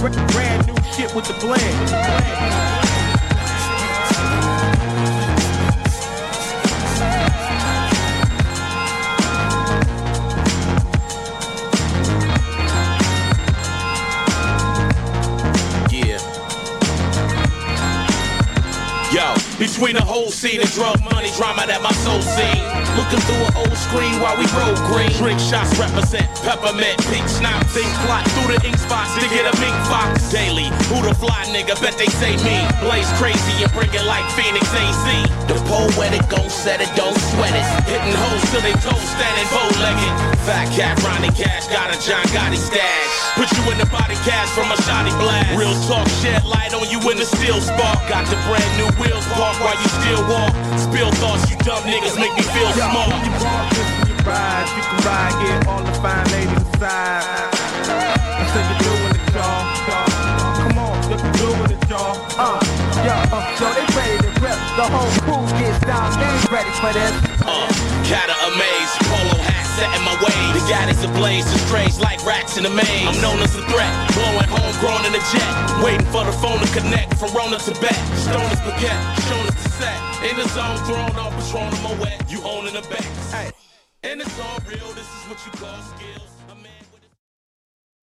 Brand new shit with the blend. Yo, between the whole scene and drug money, drama that my soul seen. Looking through an old screen while we roll green. Drink shots represent peppermint, pink snout. Think fly through the ink spots to get a mink fox. Daily, who the fly nigga? Bet they say me. Blaze crazy and bring it like Phoenix AZ. The poetic gon' set it, don't sweat it. Hitting hoes till they toes standing bow-legged. Fat cat, Ronnie Cash, got a John Gotti stash. Put you in the body cast from a shoddy blast. Real talk, shed light on you in the steel spark. Got the brand new wheels park while you still walk. Spill thoughts, you dumb niggas make me feel small. When you walk, this when you ride, you can ride, get all the fine ladies inside. I said you're doing it, y'all. Come on, you're doing it, y'all. Yo, they ready to rip. The whole crew gets down, they ain't ready for this. Cata amaze, polo hat set in my way. The gaddies ablaze, the strays like rats in a maze. I'm known as a threat, blowing homegrown in a jet. Waiting for the phone to connect from Rona to Bet. Stone is baguette, shown us the set. In the zone, thrown off, Patron in my wet. You owning the back. Hey. And it's all real, this is what you call skills.